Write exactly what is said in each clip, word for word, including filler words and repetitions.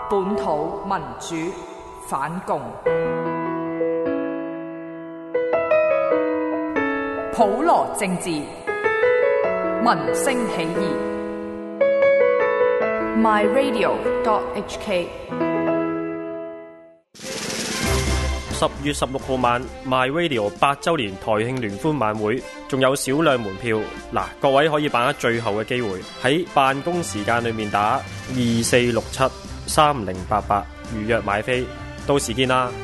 本土民主反共，普羅政治，民聲起義。My Radio dot H K。 十月十六號晚 My Radio 八週年台慶聯歡晚會，仲有少量門票。嗱，各位可以把握最後嘅機會，喺辦公時間裏面打二四六七三零八八預約買飛，到時見啦。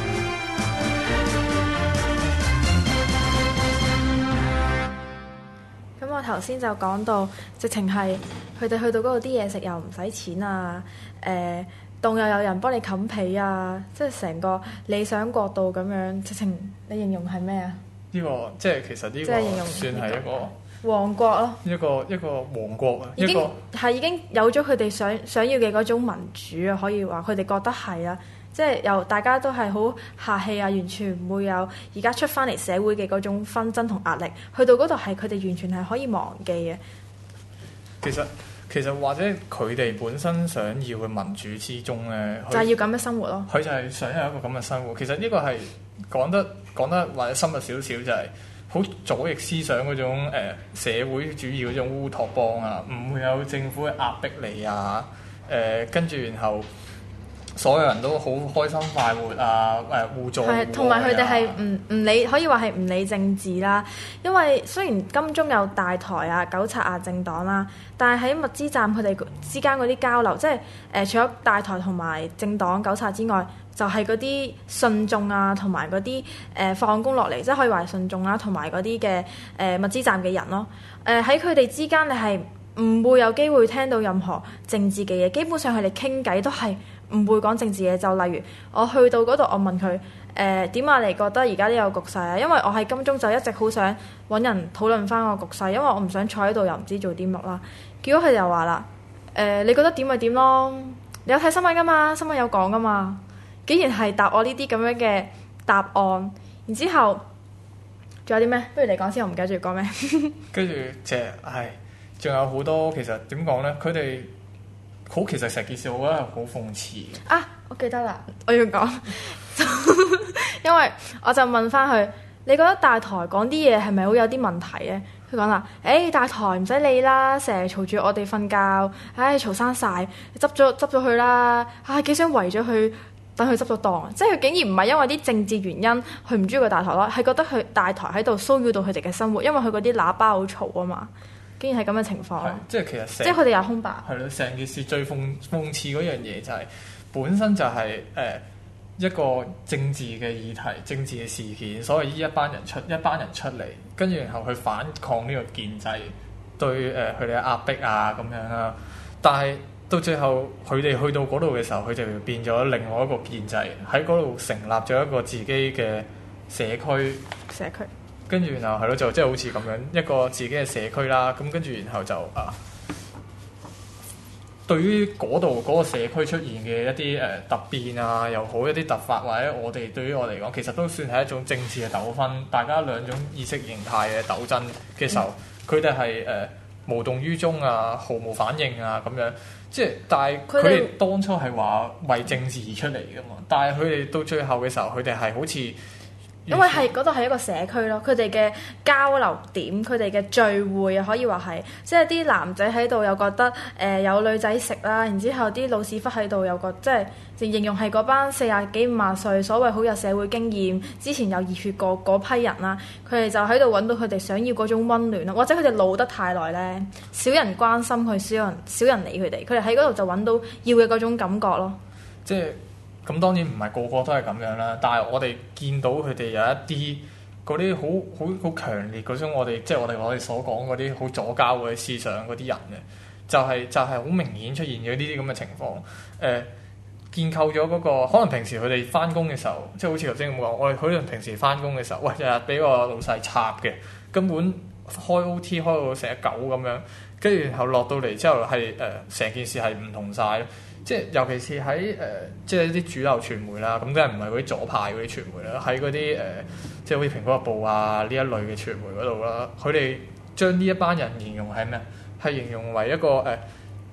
咁我頭先就講到，直情係佢哋去到嗰度啲嘢食又唔使錢啊，誒、呃。棟又有人幫你冚被啊，即係成個理想國度咁樣，直情你形容係咩啊？ 呢、這個即係其實呢個算係一個王國咯， 一個一個王國啊， 已經一個係已經有咗佢哋想想要嘅嗰種民主啊，可以話佢哋覺得係啊，即係由大家都係好客氣啊，完全唔會有而家出翻嚟社會嘅嗰種紛爭同壓力，去到嗰度係佢哋完全係可以忘記嘅。 其實。其實或者佢哋本身想要嘅民主之中咧， 就係要咁嘅生活咯。 佢就係想有一個咁嘅生活。其實呢個係講得講得或者深入少少，就係好左翼思想嗰種、呃、社會主義嗰種烏托邦啊，唔會有政府嘅壓迫你啊，誒跟住然後所有人都好開心快活啊，誒、呃、互助互愛啊， 同埋佢哋係唔唔理，可以話係唔理政治啦。因為雖然金鐘有大台啊、糾察啊、政黨啦，但係喺物資站佢哋之間嗰啲交流，即係誒、呃、除咗大台同埋政黨糾察之外，就係嗰啲信眾啊，同埋嗰啲誒放工落嚟，即係可以話係信眾啦，同埋嗰啲嘅誒物資站嘅人咯。誒喺佢哋之間，你係唔會有機會聽到任何政治嘅嘢，基本上佢哋傾偈都係唔會講政治嘢。就例如我去到嗰度，我問佢誒點啊，你覺得而家呢個局勢啊？因為我喺金鐘就一直好想揾人討論翻個局勢，因為我唔想坐喺度又唔知做啲乜啦。結果佢哋又話啦，誒、呃、你覺得點咪點咯？你有睇新聞噶嘛？新聞有講噶嘛？竟然係答我呢啲咁樣嘅答案，然之後仲有啲咩？不如你講先，我唔記得住講咩。 跟住即係係，仲有好多其實點講咧？佢哋好其實成件事，我覺得係好諷刺啊！我記得啦，我要講，因為我就問翻佢：你覺得大台講啲嘢係咪好有啲問題咧？佢講啦：誒、欸、大台唔使理啦，成日嘈住我哋瞓覺，唉嘈生晒，執咗執咗佢啦，唉幾想圍咗佢。等佢執咗檔，即係佢竟然唔係因為啲政治原因，佢唔中意個大台咯，係覺得佢大台喺度騷擾到佢哋嘅生活，因為佢嗰啲喇叭好嘈啊嘛，竟然係咁嘅情況。 即係其實即係佢哋有空白。係咯，成件事最諷諷刺嗰樣嘢就係、是、本身就係、是、誒、呃、一個政治嘅議題、政治嘅事件，所謂呢一班人出一班人出嚟，跟住然後去反抗呢個建制對誒佢哋嘅壓迫啊咁樣啦，但係。到最後，佢哋去到嗰度嘅時候，佢就變咗另外一個建制，喺嗰度成立咗一個自己嘅社區。 社區。跟住然後係咯，就即係好似咁樣一個自己嘅社區啦。咁跟住然後就啊，對於嗰度嗰個社區出現嘅一啲誒、呃、突變啊，又好一啲突發，或者我哋對於我嚟講，其實都算係一種政治嘅糾紛。大家兩種意識形態嘅鬥爭嘅時候，佢哋係誒無動於衷啊，毫無反應啊咁樣。即係，但係佢哋當初係話為政治而出嚟㗎嘛，但係佢哋到最後嘅時候，佢哋係好似因為係嗰度係一個社區咯，佢哋嘅交流點，佢哋嘅聚會啊，可以話係，即係啲男仔喺度又覺得誒、呃、有女仔食啦，然之後啲老屎忽喺度又覺得，即係形容係嗰班四廿幾五廿歲，所謂好有社會經驗，之前有熱血過嗰批人啦，佢哋就喺度揾到佢哋想要嗰種溫暖啦，或者佢哋老得太耐咧，少人關心佢，少人少人理佢哋，佢哋喺嗰度就揾到要嘅嗰種感覺咯。 即係。咁當然唔係個個都係咁樣啦，但係我哋見到佢哋有一啲嗰啲好好好強烈嗰種我哋即係我哋我哋所講嗰啲好左膠嗰啲思想嗰啲人嘅，就係、是、就係、是、好明顯出現咗呢啲咁嘅情況。誒、呃，建構咗嗰、那個可能平時佢哋翻工嘅時候，即係好似頭先咁講，我哋可能平時翻工嘅時候，喂日日俾個老細插嘅，根本開 O T 開到成隻狗咁樣，跟住然後落到嚟之後係誒成件事係唔同晒。即係尤其是喺誒、呃，即係啲主流傳媒啦，咁梗係唔係嗰啲左派嗰啲傳媒啦，喺嗰啲誒，即係好似蘋果日報啊呢一類嘅傳媒嗰度啦，佢哋將呢一班人形容係咩？係形容為一個誒、呃、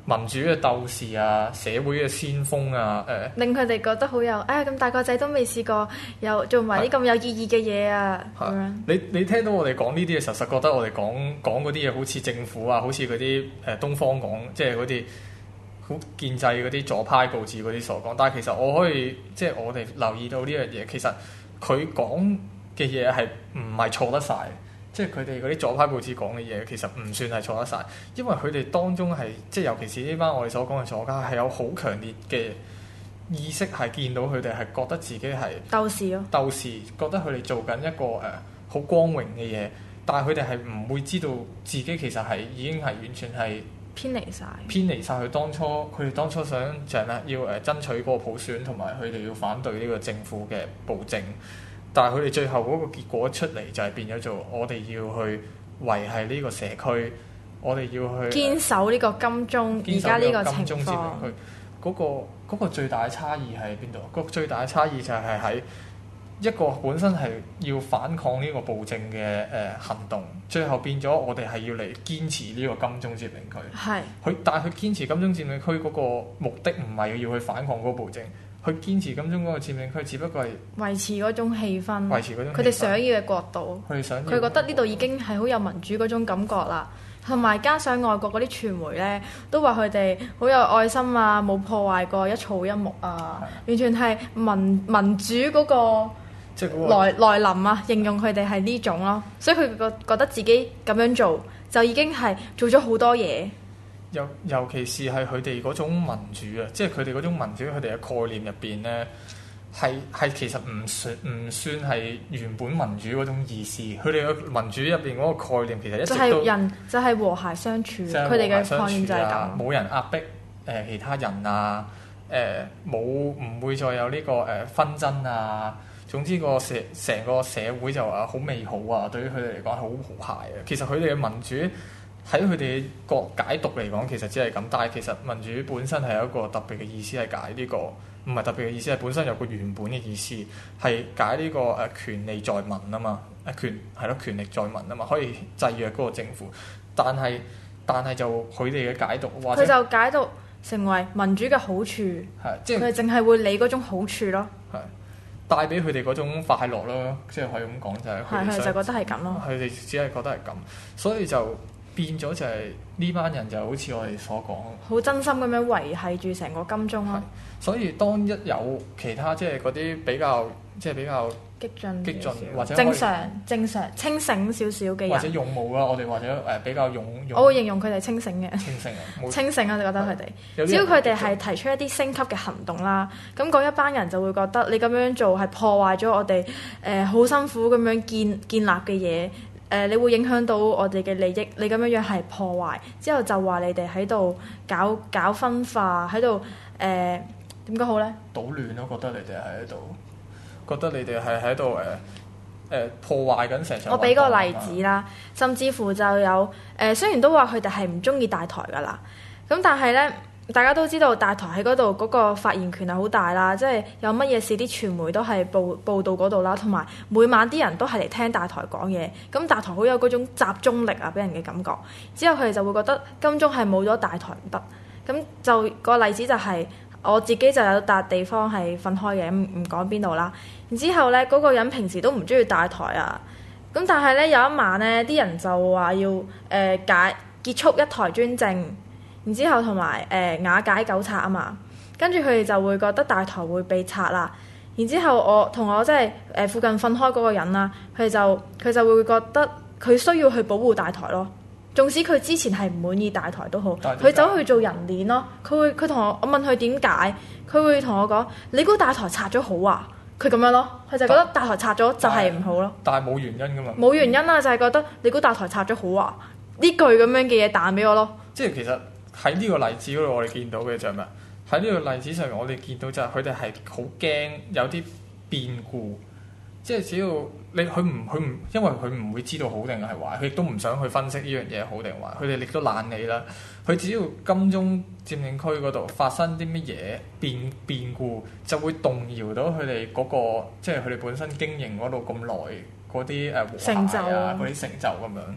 民主嘅鬥士啊，社會嘅先鋒啊，誒、呃， 令佢哋覺得好有，哎呀咁大個仔都未試過，又做埋啲咁有意義嘅嘢啊咁樣。 你你聽到我哋講呢啲嘅時候，實覺得我哋講講嗰啲嘢好似政府啊，好似嗰啲誒東方講，即係嗰啲好建制嗰啲左派報紙嗰啲所講。但係其實我可以即係我哋留意到呢樣嘢，其實佢講嘅嘢係唔係錯得晒。即係佢哋嗰啲左派報紙講嘅嘢，其實唔算係錯得晒，因為佢哋當中係即係尤其是呢班我哋所講嘅左家係有好強烈嘅意識，係見到佢哋係覺得自己係鬥士咯， 鬥士覺得佢哋做緊一個誒好、呃、光榮嘅嘢，但係佢哋係唔會知道自己其實係已經係完全係偏離晒， 偏離晒佢當初佢哋當初想就係咩要誒爭取嗰個普選，同埋佢哋要反對呢個政府嘅暴政。但係佢哋最後嗰個結果出嚟就係變咗做我哋要去維繫呢個社區，我哋要去堅守呢個金鐘而家呢個情況。 嗰、嗰個嗰個最大嘅差異喺邊度？個最大嘅差異就係喺一個本身係要反抗呢個暴政嘅誒、呃、行動，最後變咗我哋係要嚟堅持呢個金鐘佔領區。 係佢，但係佢堅持金鐘佔領區嗰個目的唔係要去反抗嗰個暴政。佢堅持金鐘嗰個佔領區，只不過係維持嗰種氣氛， 維持嗰種佢哋想要嘅國度。 佢哋想要， 佢覺得呢度已經係好有民主嗰種感覺啦。同埋加上外國嗰啲傳媒咧，都話佢哋好有愛心啊，冇破壞過一草一木啊，完全係民民主嗰個即係嗰個來來臨啊，形容佢哋係呢種咯。所以佢覺覺得自己咁樣做就已經係做咗好多嘢。 尤尤其是係佢哋嗰種民主啊，即係佢哋嗰種民主，佢哋嘅概念入邊咧，係係其實唔算唔算係原本民主嗰種意思。佢哋嘅民主入邊嗰個概念其實一直都就係人就係和諧相處，佢哋嘅概念就係咁。 冇人壓迫誒、呃、其他人啊，誒冇唔會再有呢、這個誒、呃、紛爭啊。總之個社成個社會就啊好美好啊，對於佢哋嚟講係好和諧啊。其實佢哋嘅民主，喺佢哋個解讀嚟講，其實只係咁，但係其實民主本身係有一個特別嘅意思，係解呢個唔係特別嘅意思，係本身有個原本嘅意思，係解呢個誒權利在民啊嘛，誒權係咯，權力在民啊嘛，可以制約嗰個政府。但係但係就佢哋嘅解讀，或者佢就解讀成為民主嘅好處， 係即係佢哋淨係會理嗰種好處咯， 係帶俾佢哋嗰種快樂咯，即係可以咁講就係係佢哋就覺得係咁咯， 佢哋只係覺得係咁，所以就。變咗就係呢班人就好似我哋所講， 好真心咁樣維係住成個金鐘咯。 所以當一有其他即係嗰啲比較即係比較激進、 激進或者正常、正常清醒少少嘅人， 或者勇武啦，我哋或者誒比較勇勇， 我會形容佢哋清醒嘅。 清醒啊！ 清醒啊！你覺得佢哋，只要佢哋係提出一啲升級嘅行動啦，咁嗰一班人就會覺得你咁樣做係破壞咗我哋誒好辛苦咁樣建建立嘅嘢。誒、呃，你會影響到我哋嘅利益，你咁樣樣係破壞，之後就話你哋喺度搞搞分化，喺度誒點講好咧？ 搗亂咯，覺得你哋係喺度，覺得你哋係喺度誒誒破壞緊成場。 我俾個例子啦，甚至乎就有誒、呃，雖然都話佢哋係唔中意大台噶啦，咁但係咧。大家都知道大台喺嗰度嗰個發言權係好大啦，即係有乜嘢事啲傳媒都係報報道嗰度啦，同埋每晚啲人都係嚟聽大台講嘢，咁大台好有嗰種集中力啊，俾人嘅感覺。之後佢哋就會覺得金鐘係冇咗大台唔得，咁就個例子就係、是、我自己就有笪地方係分開嘅，唔唔講邊度啦。然之後咧，嗰、那個人平時都唔中意大台啊，咁但係咧有一晚咧，啲人就話要誒、呃、解結束一台專政。然之後同埋誒瓦解九拆啊嘛，跟住佢哋就會覺得大台會被拆啦。然之後我同我即係誒附近分開嗰個人啦，佢哋就佢就會覺得佢需要去保護大台咯。縱使佢之前係唔滿意大台都好，佢走去做人鏈咯。佢會佢同我我問佢點解，佢會同我講：你估大台拆咗好啊？佢咁樣咯，佢就覺得大台拆咗就係唔好咯。 但係冇原因㗎嘛。 冇原因啊，就係、是、覺得你估大台拆咗好啊？呢句咁樣嘅嘢彈俾我咯。 即係其實。喺呢個例子嗰度，我哋見到嘅就係咩？喺呢個例子上面，我哋見到就係佢哋係好驚有啲變故，即係只要你佢唔佢唔，因為佢唔會知道好定係壞，佢亦都唔想去分析呢樣嘢好定壞，佢哋亦都懶理啦。佢只要金鐘佔領區嗰度發生啲乜嘢變變故，就會動搖到佢哋嗰個，即係佢哋本身經營嗰度咁耐嗰啲誒和諧啊，嗰啲成就咁樣。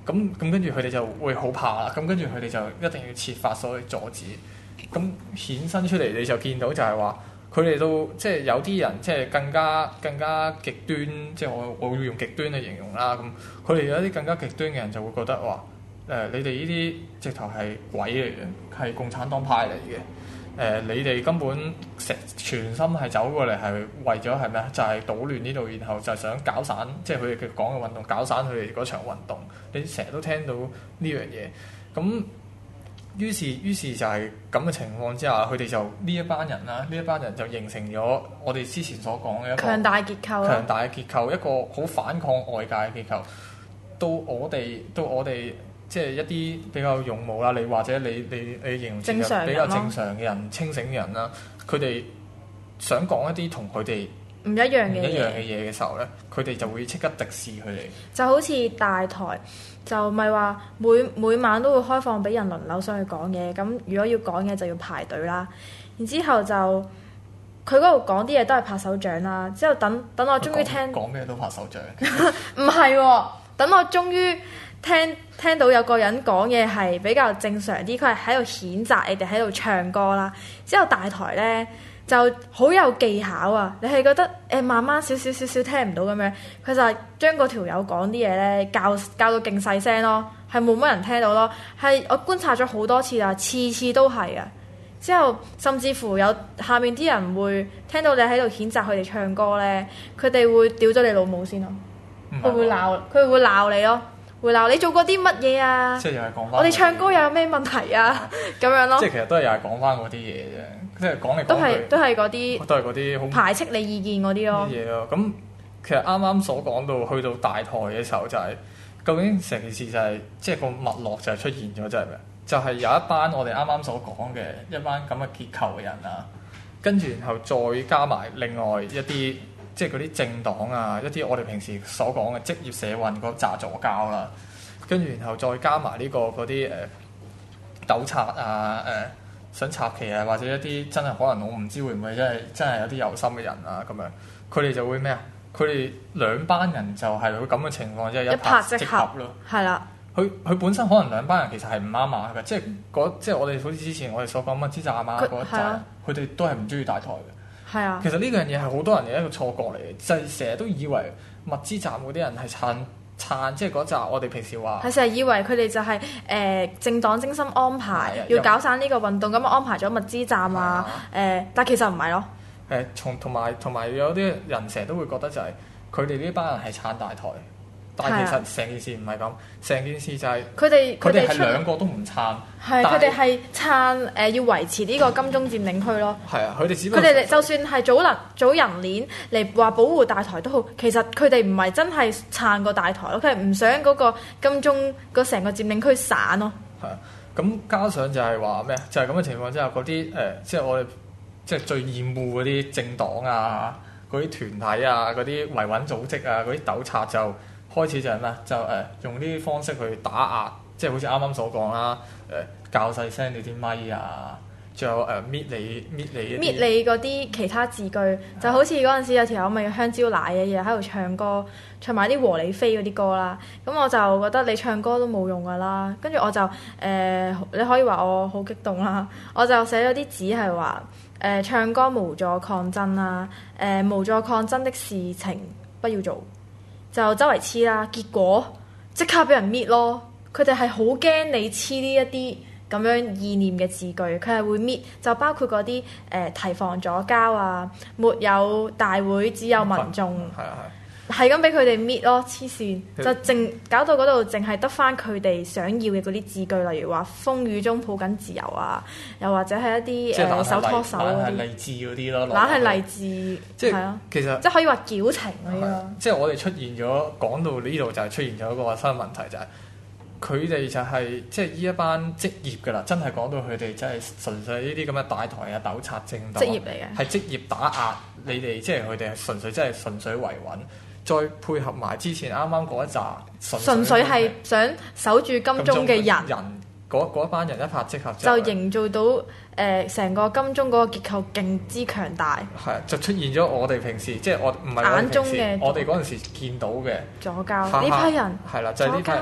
咁咁跟住佢哋就會好怕啦。咁跟住佢哋就一定要設法所去阻止。咁衍生出嚟你就見到就係話，佢哋都即係有啲人即係更加更加極端，即係我我會用極端去形容啦。咁佢哋有一啲更加極端嘅人就會覺得話誒、呃，你哋呢啲直頭係鬼嚟嘅，係共產黨派嚟嘅。誒、呃，你哋根本成全心係走過嚟係為咗係咩？就係、是、搗亂呢度，然後就想搞散，即係佢哋嘅講嘅運動，搞散佢哋嗰場運動。你成日都聽到呢樣嘢，咁於是於是就係咁嘅情況之下，佢哋就呢一班人啦，呢一班人就形成咗我哋之前所講嘅一個強大結構， 強大嘅結構，一個好反抗外界嘅結構。到我哋，到我哋。即係一啲比較勇武啦，你或者你你你形容正常比較正常嘅人、清醒嘅人啦，佢哋想講一啲同佢哋唔一樣嘅唔一樣嘅嘢嘅時候咧，佢哋就會即刻敵視佢哋。 就好似大台就咪話每每晚都會開放俾人輪流上去講嘢，咁如果要講嘢就要排隊啦。然之後就佢嗰度講啲嘢都係拍手掌啦。之後等等我終於聽講咩都拍手掌， 唔係喎，等我終於。聽聽到有個人講嘢係比較正常啲，佢係喺度譴責你哋喺度唱歌啦。之後大台呢就好有技巧啊！你係覺得誒、欸、慢慢少少少少聽唔到咁樣，佢就係將嗰條友講啲嘢呢教教到勁細聲咯，係冇乜人聽到咯。係我觀察咗好多次啦，次次都係啊。之後甚至乎有下面啲人會聽到你喺度譴責佢哋唱歌呢，佢哋會屌咗你老母先咯，佢會鬧佢會鬧你咯。會鬧你做過啲乜嘢啊？ 即係又係講翻我哋唱歌又有咩問題啊？咁樣咯。 即係其實都係又係講翻嗰啲嘢啫，即係講嚟講去都係都係嗰啲， 都係嗰啲好排斥你意見嗰啲咯。 嘢咯。咁其實啱啱所講到去到大台嘅時候，就係、是、究竟成件事就係、是、即係個脈絡就係出現咗，就係咩？就係、是、有一班我哋啱啱所講嘅一班咁嘅結構嘅人啊，跟住然後再加埋另外一啲。即係嗰啲政黨啊，一啲我哋平時所講嘅職業社運嗰紮左膠啦，跟住然後再加埋呢、這個嗰啲誒糾察啊、誒、呃、想插旗啊，或者一啲真係可能我唔知會唔會真係真係有啲有心嘅人啊咁樣，佢哋就會咩啊？佢哋兩班人就係會咁嘅情況，即係一拍即合咯。係啦，佢佢本身可能兩班人其實係唔啱碼嘅，即係嗰即係我哋好似之前我哋所講乜之站啊嗰一紮，佢哋都係唔中意大台嘅。 係啊， 其實呢樣嘢係好多人嘅一個錯覺嚟嘅，就係成日都以為物資站嗰啲人係撐撐，即係嗰紮我哋平時話係成日以為佢哋就係、是、誒、呃、政黨精心安排，啊、要搞散呢個運動，咁安排咗物資站啊誒、呃，但其實唔係咯。 誒，從同埋同埋有啲人成日都會覺得就係佢哋呢班人係撐大台。但係其實成件事唔係咁，成件事就係佢哋佢哋係兩個都唔撐， 係佢哋係撐誒、呃、要維持呢個金鐘佔領區咯。 係啊，佢哋只不過佢哋就算係早能早人鏈嚟話保護大台都好，其實佢哋唔係真係撐個大台咯，佢係唔想嗰個金鐘嗰成個佔領區散咯。 係啊，咁加上就係話咩？就係咁嘅情況之下，嗰啲誒即係我哋即係最厭惡嗰啲政黨啊、嗰啲團體啊、嗰啲維穩組織啊、嗰啲糾察就。開始就係咩？就誒、呃、用呢啲方式去打壓，即係好似啱啱所講啦。誒、呃、較細聲你啲咪啊，仲有誒搣、呃、你搣你搣你嗰啲其他字句，嗯、就好似嗰陣時有條友咪香蕉奶嘅嘢喺度唱歌，唱埋啲和理非嗰啲歌啦。咁我就覺得你唱歌都冇用噶啦。跟住我就誒、呃，你可以話我好激動啦。我就寫咗啲紙係話誒唱歌無助抗爭啦，誒、呃、無助抗爭的事情不要做。就周圍黐啦，結果即刻俾人搣咯。佢哋係好驚你黐呢一啲咁樣意念嘅字句，佢係會搣。就包括嗰啲誒提防左膠啊，沒有大會只有民眾， 係啊係， 係咁俾佢哋搣咯，黐線就淨搞到嗰度淨係得翻佢哋想要嘅嗰啲字句，例如話風雨中抱緊自由啊，又或者係一啲誒、呃、手拖手嗰啲， 勵志嗰啲咯， 懶係勵志， 即係啊， 其實即係可以話矯情嗰啲咯。 即係我哋出現咗講到呢度就係出現咗一個新問題，就係佢哋就係、是、即係呢一班職業㗎啦，真係講到佢哋真係純粹呢啲咁嘅大台啊、糾察政黨， 職業嚟嘅， 係職業打壓你哋，即係佢哋係純粹真係純粹維穩。再配合埋之前啱啱嗰一紮， 純粹係想守住金鐘嘅人， 人嗰一班人一拍即合， 就營造到誒成、呃、個金鐘嗰個結構勁之強大。 係就出現咗我哋平時即係我唔係眼中嘅， 我哋嗰陣時見到嘅左膠呢批人係啦，就係、是、呢批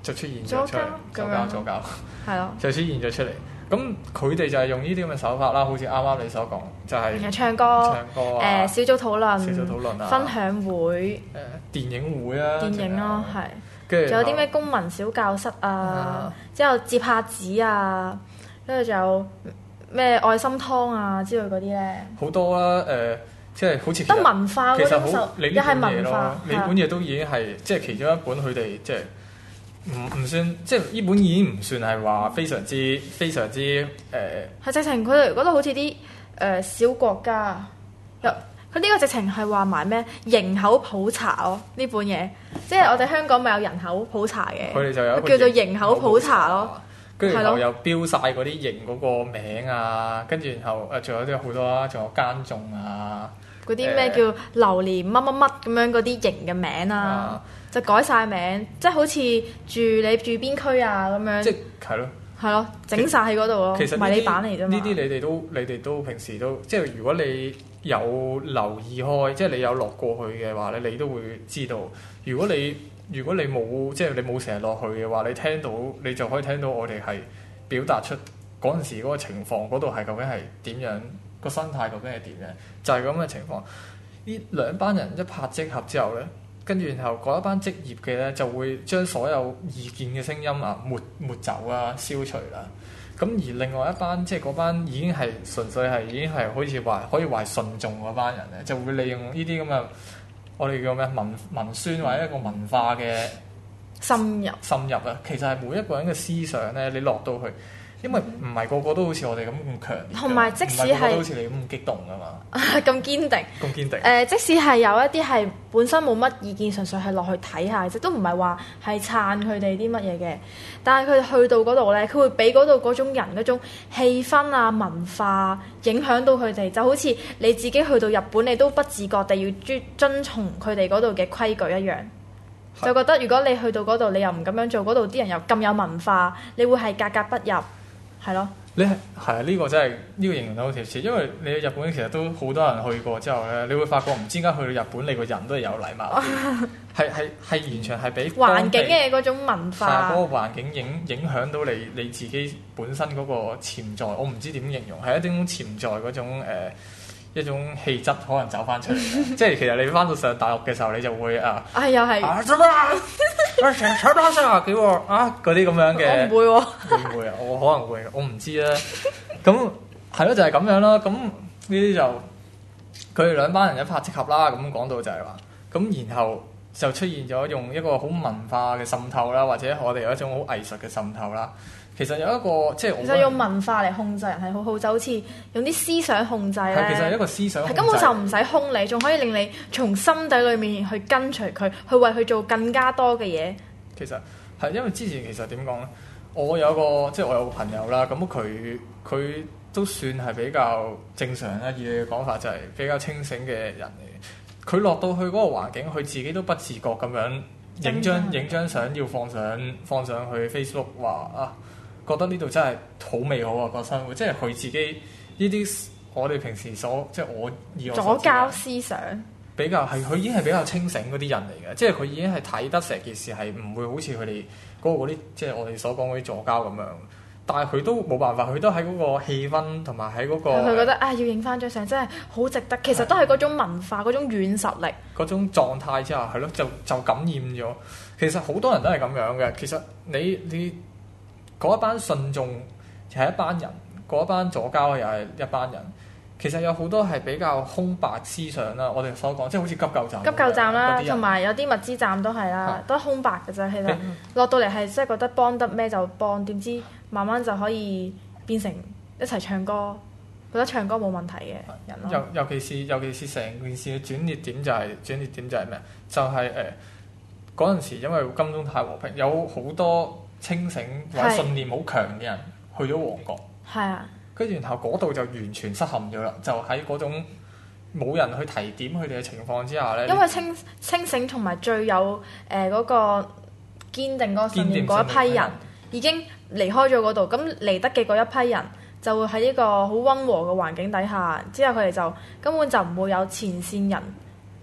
就出現咗出嚟，左膠左膠， 係咯， 就出現咗出嚟。咁佢哋就係用呢啲咁嘅手法啦，好似啱啱你所講，就係、 唱歌、 唱歌誒、 呃、小組討論、 小組討論啊、 分享會、誒、 呃、電影會啊、 電影咯，係。 跟住仲有啲咩公民小教室啊，啊之後接下紙啊，跟住仲有咩愛心湯啊之類嗰啲咧。好多啦，誒、呃，即係好似得文化嗰種就又係文化， 你本嘢都已經係即係其中一本佢哋即係。唔唔算，即係呢本已經唔算係話非常之非常之誒。係、 呃、直情佢哋嗰度好似啲誒小國家，又佢呢個直情係話埋咩營口普查咯呢本嘢，即係我哋香港咪有人口普查嘅， 佢哋就有叫做營口普查咯。 跟住然後又標晒嗰啲營嗰個名啊，跟住然後誒仲有啲好多啦，仲有耕種啊， 嗰啲咩叫榴蓮乜乜乜咁樣嗰啲營嘅名啊。啊就改晒名，即係好似住你住邊區啊咁樣。即係係咯， 係咯，整晒喺嗰度咯。 其實迷你版嚟啫嘛。 呢啲你哋都你哋都平時都即係如果你有留意開，即係你有落過去嘅話咧，你都會知道。如果你如果你冇即係你冇成日落去嘅話，你聽到你就可以聽到我哋係表達出嗰陣時嗰個情況，嗰度係究竟係點樣，個生態究竟係點樣，就係咁嘅情況。呢兩班人一拍即合之後咧。跟住，然後嗰一班職業嘅咧，就會將所有意見嘅聲音啊抹抹走啊、消除啦。咁而另外一班，即係嗰班已經係純粹係已經係好似話可以話係順眾嗰班人咧，就會利用呢啲咁嘅我哋叫咩文文宣或者一個文化嘅深入深入啊。其實係每一個人嘅思想咧，你落到去。因為唔係個個都好似我哋咁咁強烈， 同埋即使係唔係個個都好似你咁激動㗎嘛， 咁堅定， 咁堅定。誒、 呃，即使係有一啲係本身冇乜意見，純粹係落去睇下，即都唔係話係撐佢哋啲乜嘢嘅。但係佢去到嗰度咧，佢會俾嗰度嗰種人嗰種氣氛啊、文化影響到佢哋，就好似你自己去到日本，你都不自覺地要遵遵從佢哋嗰度嘅規矩一樣。就覺得如果你去到嗰度，你又唔咁樣做，嗰度啲人又咁有文化，你會係格格不入。係咯， 你係係啊！呢、這個真係呢、這個形容得好貼切，因為你去日本其實都好多人去過之後咧，你會發覺唔知點解去到日本，你個人都係有禮貌，係係係完全係俾環境嘅嗰種文化， 嗰、那個環境影影響到你你自己本身嗰個潛在，我唔知點形容，係一種潛在嗰種誒。呃一種氣質可能走翻出嚟，即係其實你翻到上大陸嘅時候，你就會啊， 啊又係啊做咩啊？成日搶翻三廿幾喎啊！嗰啲咁樣嘅， 我唔會喎、啊， 會唔會啊？我可能會，我唔知啦。咁係咯，就係、是、咁樣啦。咁呢啲就佢哋兩班人一拍即合啦。咁講到就係話，咁然後就出現咗用一個好文化嘅滲透啦，或者我哋有一種好藝術嘅滲透啦。其實有一個即係我， 其實用文化嚟控制人係好好，就好似用啲思想控制咧。 係其實係一個思想控制， 係根本就唔使兇你，仲可以令你從心底裏面去跟隨佢，去為佢做更加多嘅嘢。 其實係因為之前其實點講咧？我有個即係我有個朋友啦，咁佢佢都算係比較正常啦。以你嘅講法就係比較清醒嘅人嚟。佢落到去嗰個環境，佢自己都不自覺咁樣影張影張相要放上放上去 Facebook 話啊。覺得呢度真係好美好啊！個生活，即係佢自己呢啲我哋平時所即係我以我左膠思想比較係佢已經係比較清醒嗰啲人嚟嘅，即係佢已經係睇得成件事係唔會好似佢哋嗰個嗰啲即係我哋所講嗰啲左膠咁樣。但係佢都冇辦法，佢都喺嗰個氣氛同埋喺嗰個佢覺得啊要影翻張相真係好值得。其實都係嗰種文化嗰種軟實力嗰種狀態之下係咯，就就感染咗。其實好多人都係咁樣嘅。其實你你。嗰一班信眾係一班人，嗰一班左膠又係一班人。其實有好多係比較空白思想啦，我哋所講，即係好似急救站、 急救站啦，同埋有啲物資站都係啦，啊、都係空白嘅啫。其實落到嚟係即係覺得幫得咩就幫，點知慢慢就可以變成一齊唱歌，覺得唱歌冇問題嘅人咯。 尤尤其是尤其是成件事嘅轉捩點就係、是、轉捩點就係咩？就係誒嗰陣時，因為金鐘太和平，有好多清醒或者信念好強嘅人去咗旺角， 係啊，跟住然後嗰度就完全失陷咗啦，就喺嗰種冇人去提點佢哋嘅情況之下咧， 因為清清醒同埋最有誒嗰、呃嗰個堅定嗰個信念嗰一批人已經離開咗嗰度，咁嚟得嘅嗰一批人就會喺呢個好溫和嘅環境底下，之後佢哋就根本就唔會有前線人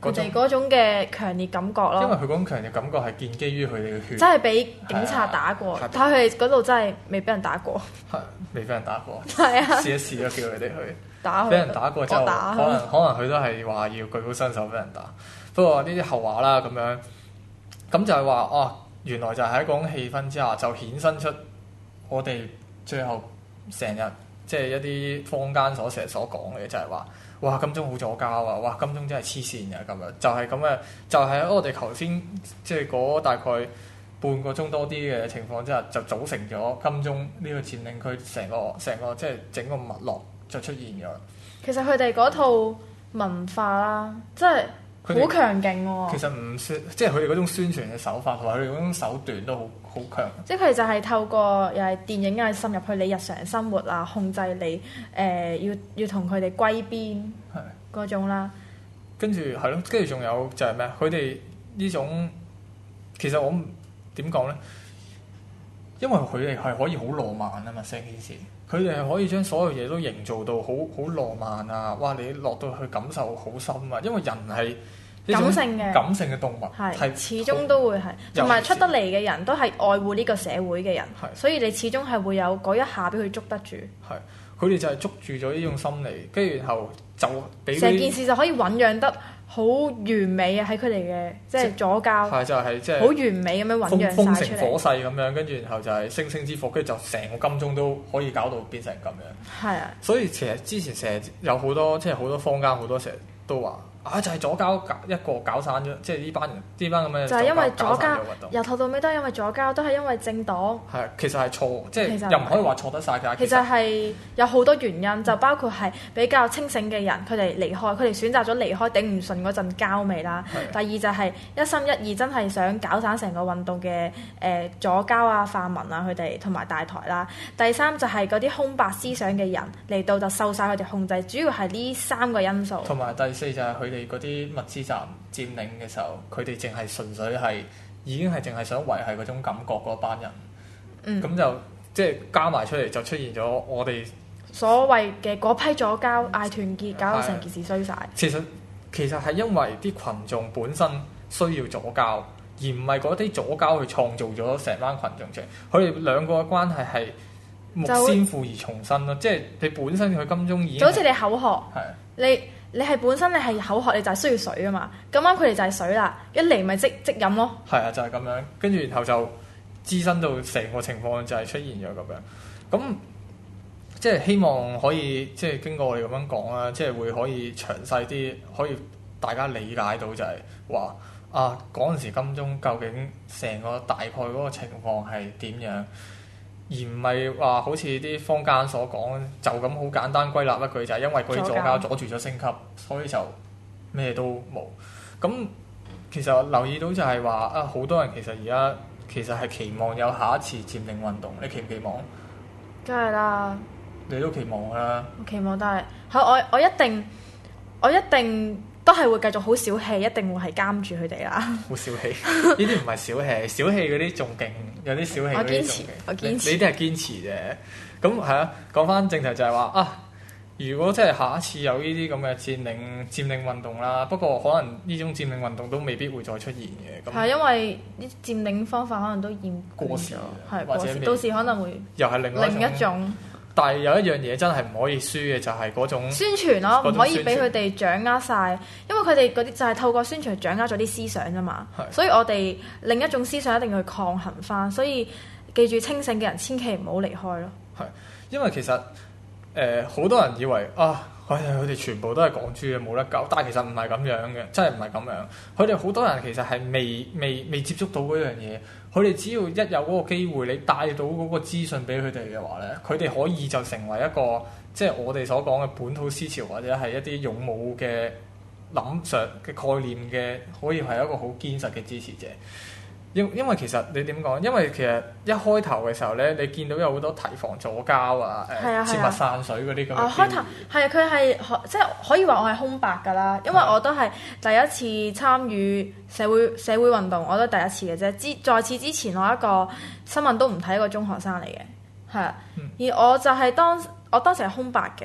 佢哋嗰種嘅強烈感覺咯。 因為佢嗰種強烈感覺係建基於佢哋嘅血， 真係俾警察打過， 啊、 但係佢哋嗰度真係未俾人打過。 係未俾人打過， 係啊， 試一試咯，叫佢哋去打佢。 俾人打過之後， 打可能可能佢都係話要舉高身手俾人打。不過呢啲後話啦，咁樣咁就係話哦，原來就係喺嗰種氣氛之下，就衍生出我哋最後成日即係一啲坊間所成日所講嘅，就係話哇金鐘好左膠啊，哇金鐘真係黐線嘅咁樣，就係咁嘅，就係喺我哋頭先即係嗰大概半個鐘多啲嘅情況之下，就組成咗金鐘呢個佔領區成個成個即係整個脈絡就出現咗。其實佢哋嗰套文化啦，即係好強勁喎。其實唔算，即係佢哋嗰種宣傳嘅手法同埋佢哋嗰種手段都好好強。 即係佢哋就係透過又係電影又係滲入去你日常生活啊，控制你誒、呃、要要同佢哋歸邊嗰種啦。 跟住係咯，跟住仲有就係咩？佢哋呢種其實我點講咧？因為佢哋係可以好浪漫啊嘛，成件事。佢哋係可以將所有嘢都營造到好好浪漫啊！哇，你落到去感受好深啊！因為人係感性嘅感性嘅動物，係始終都會係，同埋出得嚟嘅人都係愛護呢個社會嘅人，所以你始終係會有嗰一下俾佢捉得住。 係，佢哋就係捉住咗呢種心理，跟住然後就俾成件事就可以醖釀得好完美啊！喺佢哋嘅即係左膠， 係就係即係好完美咁樣醖釀曬出嚟， 風城火勢咁樣，跟住然後就係星星之火，跟住就成個金鐘都可以搞到變成咁樣。係啊，所以其實之前成日有好多即係好多坊間好多成日都話啊，就係左膠搞一個搞散咗，即係呢班人呢班咁嘅就係因為左膠由頭到尾都係因為左膠，都係因為政黨。係其實係錯，即係又唔可以話錯得晒㗎。 其實係有好多原因，就包括係比較清醒嘅人，佢哋離開，佢哋選擇咗離開，頂唔順嗰陣膠味啦。第二就係一心一意真係想搞散成個運動嘅誒、呃、左膠啊、泛民啊，佢哋同埋大台啦。第三就係嗰啲空白思想嘅人嚟到就受晒佢哋控制，主要係呢三個因素。 同埋第四就係佢哋嗰啲物資站佔領嘅時候，佢哋淨係純粹係已經係淨係想維係嗰種感覺嗰班人，咁、嗯、就即係加埋出嚟就出現咗我哋所謂嘅嗰批左膠嗌團結，搞到成件事衰晒。 其實其實係因為啲群眾本身需要左膠，而唔係嗰啲左膠去創造咗成班群眾出嚟。佢哋兩個嘅關係係木先父而重生咯，即係你本身佢金鐘已經就好似你口渴，你。你係本身你係口渴，你就係需要水啊嘛。咁啱佢哋就係水啦，一嚟咪即即飲咯。 係啊，就係、是、咁樣，跟住然後就滋生到成個情況就係出現咗咁樣。咁即係希望可以即係經過我哋咁樣講啦，即係會可以詳細啲，可以大家理解到就係話啊嗰陣時金鐘究竟成個大概嗰個情況係點樣？而唔係話好似啲坊間所講，就咁好簡單歸納一句就係因為嗰啲左膠阻住咗升級，所以就咩都冇。咁其實留意到就係話啊，好多人其實而家其實係期望有下一次佔領運動，你期唔期望？ 梗係啦， 你都期望㗎啦。 我期望，但係我我一定我一定都係會繼續好小氣，一定會係監住佢哋啦。好小氣，呢啲唔係小氣，小氣嗰啲仲勁。有啲小氣嗰啲， 我堅持，我堅持。 你啲係堅持啫。咁係啊，講翻正題就係話啊，如果真係下一次有呢啲咁嘅佔領佔領運動啦，不過可能呢種佔領運動都未必會再出現嘅。咁係因為啲佔領方法可能都厭過時， 係或者到時可能會又係另另一種。 但係有一樣嘢真係唔可以輸嘅，就係、是、嗰種宣傳咯，唔可以俾佢哋掌握晒，因為佢哋嗰啲就係透過宣傳掌握咗啲思想啫嘛。所以我哋另一種思想一定要去抗衡翻，所以記住清醒嘅人千祈唔好離開咯。 係，因為其實誒好、呃、多人以為啊，佢佢哋全部都係港豬嘅，冇得救，但係其實唔係咁樣嘅，真係唔係咁樣。佢哋好多人其實係未未未接觸到嗰樣嘢。佢哋只要一有嗰個機會，你帶到嗰個資訊俾佢哋嘅話咧，佢哋可以就成為一個即係我哋所講嘅本土思潮，或者係一啲勇武嘅諗想嘅概念嘅，可以係一個好堅實嘅支持者。因因為其實你點講？因為其實一開頭嘅時候咧，你見到有好多提防左膠啊、誒切勿散水嗰啲咁嘅。 開頭係啊，佢係即係可以話我係空白㗎啦，因為我都係第一次參與社會社會運動，我都第一次嘅啫。之在此之前，我一個新聞都唔睇，一個中學生嚟嘅，係啊。嗯、而我就係當我當時係空白嘅，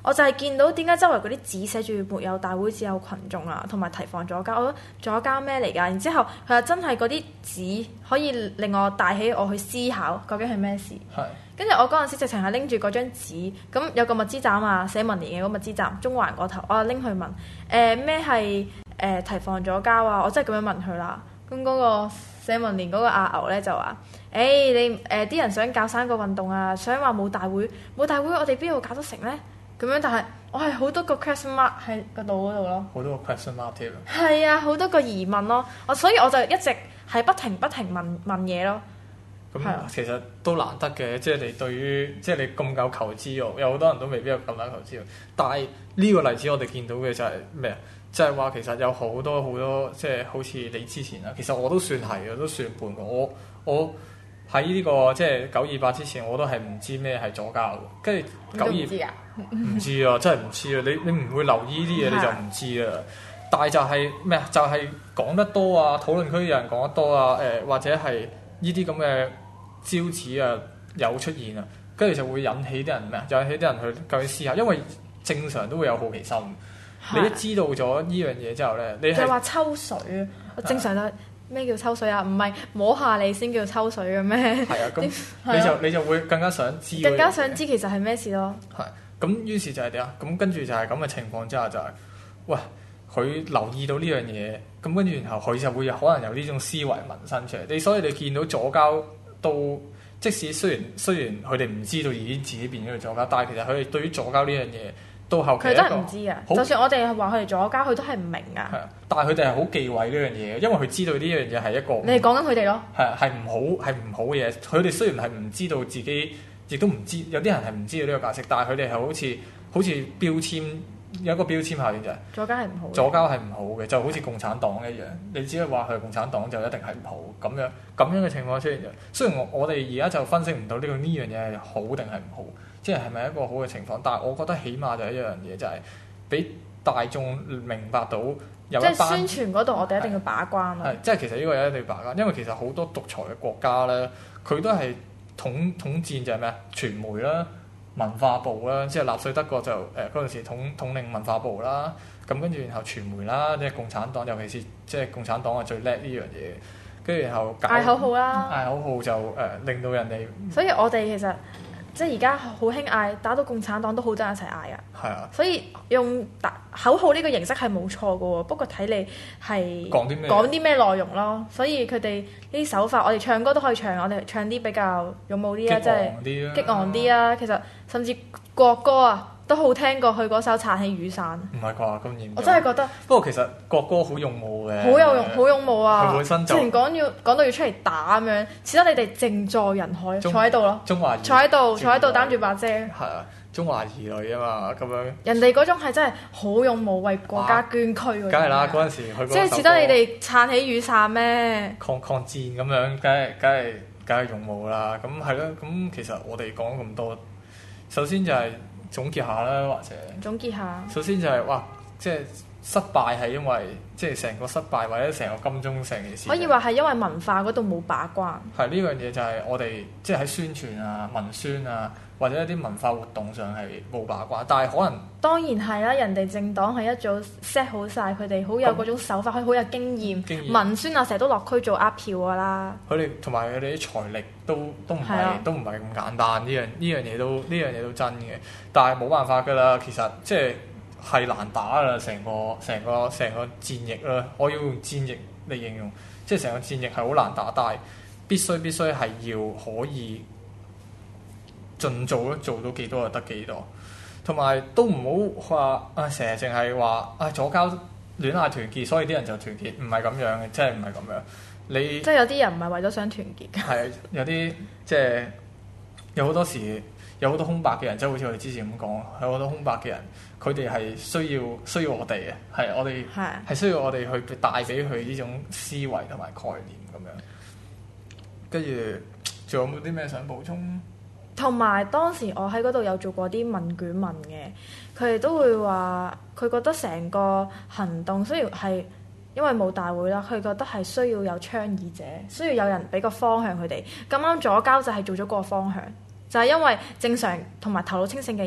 我就係見到點解周圍嗰啲紙寫住沒有大會只有群眾啊，同埋提防左膠，我覺得左膠咩嚟㗎？然之後佢話真係嗰啲紙可以令我帶起我去思考究竟係咩事。 係。 跟住我嗰陣時直情係拎住嗰張紙，咁有個物資站啊，社民連嘅嗰個物資站，中環嗰頭，我拎去問誒咩係誒提防左膠啊？我真係咁樣問佢啦。咁嗰個社民連嗰個阿牛咧就話：誒、欸、你誒啲、呃、人想搞三個運動啊，想話冇大會，冇大會我哋邊度搞得成咧？咁樣，但係我係好多個 question mark 喺個度嗰度咯。 好多個 question mark 添。 係啊，好多個疑問咯。我所以我就一直係不停不停問問嘢咯。 咁、嗯、其實都難得嘅，即係你對於即係你咁夠求知欲，有好多人都未必有咁夠求知欲。但係呢個例子我哋見到嘅就係咩啊？即係話其實有好多好多，即係好似你之前啊，其實我都算係嘅，都算半個。我我喺呢、這個即係九二八之前，我都係唔知咩係左膠嘅。跟住九二唔知啊？ 唔知啊，真係唔知啊！你你唔會留意呢啲嘢，你就唔知啊。但係就係咩啊？就係、是、講得多啊，討論區有人講得多啊，誒、呃、或者係呢啲咁嘅招紙啊有出現啊，跟住就會引起啲人咩啊？引起啲人去究竟思考，因為正常都會有好奇心。你一知道咗呢樣嘢之後咧，你係話抽水啊！我正常都咩叫抽水啊？唔係摸下你先叫抽水嘅咩？ 係啊，咁你就你就會更加想知， 更加想知其實係咩事咯。 係咁，於是就係點啊？咁跟住就係咁嘅情況之下就係、是，喂，佢留意到呢樣嘢，咁跟住然後佢就會可能有呢種思維萌生出嚟。你所以你見到左膠都，即使雖然雖然佢哋唔知道已經自己變咗做左膠，但係其實佢哋對於左膠呢樣嘢。到後期佢都係唔知嘅，就算我哋話佢哋左膠，佢都係唔明啊。 係啊，但係佢哋係好忌諱呢樣嘢，因為佢知道呢樣嘢係一個你係講緊佢哋咯。係係唔好係唔好嘅嘢。佢哋雖然係唔知道自己，亦都唔知有啲人係唔知道呢個價值，但係佢哋係好似好似標籤有一個標籤效應就係左膠係唔好。 左膠係唔好嘅，就好似共產黨一樣。你只係話佢係共產黨就一定係唔好咁樣咁樣嘅情況出現。雖然我我哋而家就分析唔到呢個呢樣嘢係好定係唔好。即係係咪一個好嘅情況？但係我覺得起碼就係一樣嘢，就係、是、俾大眾明白到有一班。即係宣傳嗰度，我哋一定要把關咯。係，即係其實呢個有一定要把關，因為其實好多獨裁嘅國家咧，佢都係統統戰就係咩啊？傳媒啦、文化部啦，即係納粹德國就誒嗰陣時統統領文化部啦，咁跟住然後傳媒啦，即係共產黨，尤其是即係共產黨係最叻呢樣嘢，跟住然後嗌口號啦， 嗌口號就誒、呃、令到人哋。所以我哋其實。即係而家好興嗌，打到共產黨都好多人一齊嗌啊！ 係啊， 所以用打口號呢個形式係冇錯嘅喎，不過睇你係講啲咩講啲咩內容咯。所以佢哋呢啲手法，我哋唱歌都可以唱，我哋唱啲比較勇武啲啊，即係激昂啲啊。其實甚至國歌啊都好聽過佢嗰首《撐起雨傘》。 唔係啩？咁嚴重？ 我真係覺得。 不過其實國歌好勇武嘅。 好有用，好勇武啊！ 佢本身就之前講要講到要出嚟打咁樣，似得你哋靜坐人海，坐喺度咯。 中華坐喺度，坐喺度擔住把遮。 係啊，中華兒女啊嘛，咁樣。 人哋嗰種係真係好勇武，為國家捐軀嗰啲。 梗係啦，嗰陣時佢即係似得你哋撐起雨傘咩？ 抗抗戰咁樣，梗係梗係梗係勇武啦。咁係咯，咁其實我哋講咁多，首先就係。總結下啦，或者總結下。 首先就係、是、哇，即係失敗係因為即係成個失敗或者成個金鐘成件事。 可以話係因為文化嗰度冇把關。係呢樣嘢就係我哋即係喺宣傳啊、文宣啊或者一啲文化活動上係冇把關，但係可能當然係啦，人哋政黨係一早 set 好晒，佢哋好有嗰種手法，佢好有經驗。經驗文宣啊，成日都落區做呃票㗎啦。 佢哋同埋佢哋啲財力都都唔係、啊、都唔係咁簡單，呢樣呢樣嘢都呢樣嘢都真嘅。但係冇辦法㗎啦，其實即係係難打㗎啦，成個成個成個戰役啦，我要用戰役嚟形容，即係成個戰役係好難打，但係必須必須係要可以。盡做咯，做到幾多就得幾多，同埋都唔好話啊！成日淨係話啊左膠戀嗌團結，所以啲人就團結，唔係咁樣嘅，真係唔係咁樣。你即係有啲人唔係為咗想團結嘅， 係有啲即係有好多時有好多空白嘅人，即係好似我哋之前咁講，有好多空白嘅人，佢哋係需要需要我哋嘅，係我哋係需要我哋去帶俾佢呢種思維同埋概念咁樣。跟住仲有冇啲咩想補充？ 同埋當時我喺嗰度有做過啲問卷問嘅，佢哋都會話佢覺得成個行動雖然係因為冇大會啦，佢覺得係需要有倡議者，需要有人俾個方向佢哋。咁啱左膠就係做咗嗰個方向，就係、是、因為正常同埋頭腦清醒嘅人，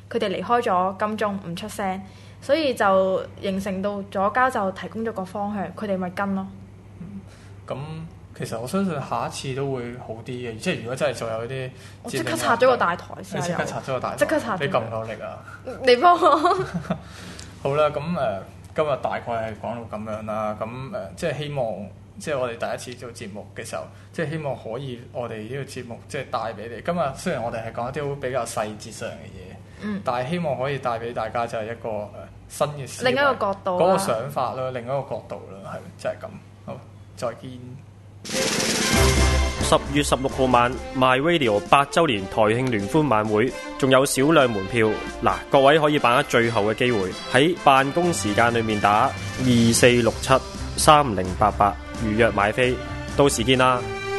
佢哋離開咗金鐘唔出聲，所以就形成到左膠就提供咗個方向，佢哋咪跟咯。 咁、嗯、其實我相信下一次都會好啲嘅，即係如果真係仲有啲， 我即刻拆咗個大台先， 即刻拆咗個大台， 即刻拆， 你咁努力啊！ 你幫我。 好啦，咁誒、呃、今日大概係講到咁樣啦，咁誒、呃、即係希望。即係我哋第一次做節目嘅時候，即係希望可以我哋呢個節目即係帶俾你。今日雖然我哋係講一啲比較細節上嘅嘢， 嗯， 但係希望可以帶俾大家就係一個誒、呃、新嘅思維， 另一個角度， 嗰個想法啦，另一個角度啦，係就係咁。好，再見。 十月十六號晚 My Radio 八週年台慶聯歡晚會，仲有少量門票。嗱，各位可以把握最後嘅機會，喺辦公時間裏面打二四六七三零八八預約買飛，到時見啦。